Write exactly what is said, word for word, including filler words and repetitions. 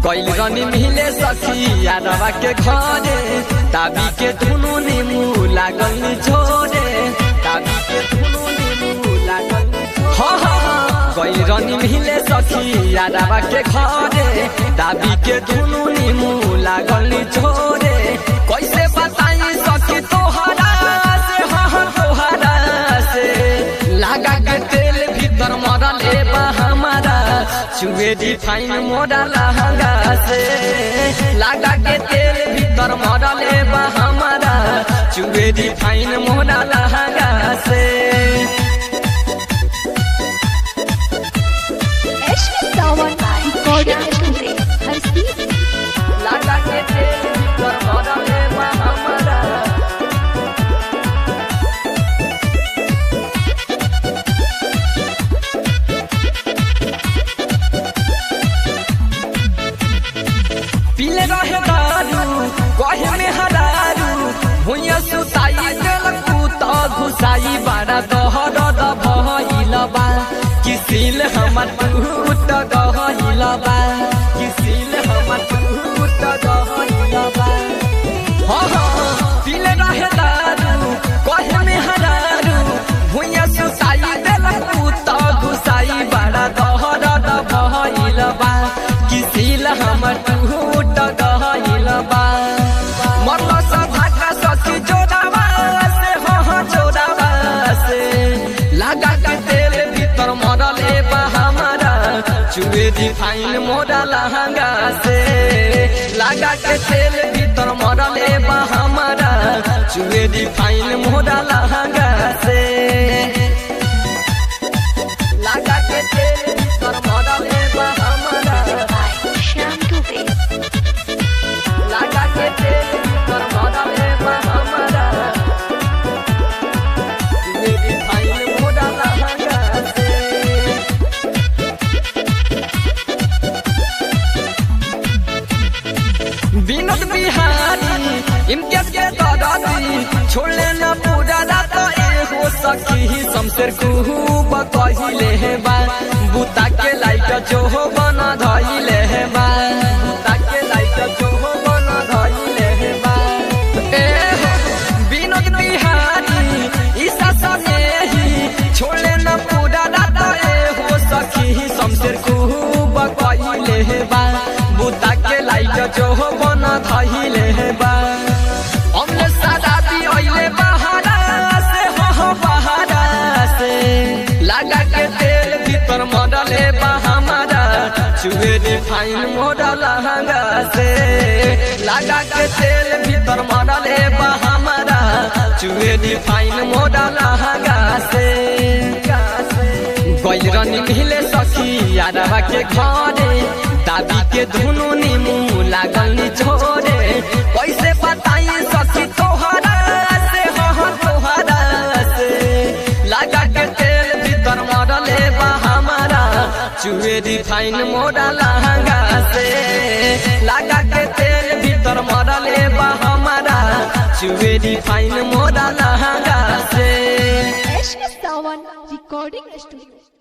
कैल रनी मिले सखी यादवा के घरे ताबी के धुनु नीमू लागल छोड़े ताबी के धुनु नीमू लागल हाँ हाँ कैल रनी मिले सखी यादवा के घरे ताबी के धुनु नीमू लागल छोड़े कैसे बताई सखी तोहरा से हाँ हाँ तोहरा से लगा के तेल भीतर मरल ए बा हमारा चुए डिफाइन मोरा लहंगा से लगा के तेल भीतर मरल ए बा हमारा चुए डिफाइन मोरा लहंगा से लगा के तेल भीतर मरल ए बा हमारा पीले रहे दारू कहे में हरारू भुइया सुताई देलकू तो घुसाई बारा दहर दभइलबा किसिल हमर टूट गइलबा किसिल हमर टूट गइलबा हाँ हाँ पीले रहे दारू कहे में हरारू भुइया सुताई देलकू तो घुसाई बारा दहर दभइलबा किसिल हमर टूट गइलबा मरला सा धाका सखी जोड़ावा से हाँ हाँ जोड़ावा से लगा के तेल भीतर मरल ए बा हमारा चुए डिफाइन मोरा लहंगा से लगा के तेल भीतर मरल ए बा हमारा चुए डिफाइन मोरा लहंगा से लगा के तेल भीतर मरल ए बा हमारा लगा के तेल भीतर मरल ए बा हमारा मेरी भाई मोरा लहंगा से विनोद बिहारी इम्तियाज के दादाजी छोड़ले न पूरा रात ए हो सखी शमशेर खूब कहिले हे बा बुता के लाइट जो हो बना धइले हे बा बुता के लाइट जो हो बना धइले हे बा ए हो विनोद बिहारी ईसा सने ही छोड़ले न पूरा रात ए हो सखी शमशेर खूब कहिले हे बा बुता के लाइट जो हो बना धइले हे बा हमने सादा दी ओइले बहारा से हो हो बहारा से लगा के तेल भीतर मरल ए बा हमारा चुए डिफाइन मोरा लहंगा से लगा के तेल भीतर मरल ए बा हमारा चुए डिफाइन मोरा लहंगा से कैल रनी मिले सखी यादवा के घरे दादी के धुनु नीमू लागल छोड़े कैसे बताई सखी तोहरा से हाँ हाँ तोहरा से लगा के तेल भीतर मरल ए बा हमारा चुए डिफाइन मोरा लहंगा से लगा के तेल भीतर मरल ए बा हमारा चुए डिफाइन मोरा लहंगा से रिकॉर्डिंग स्टूडियो।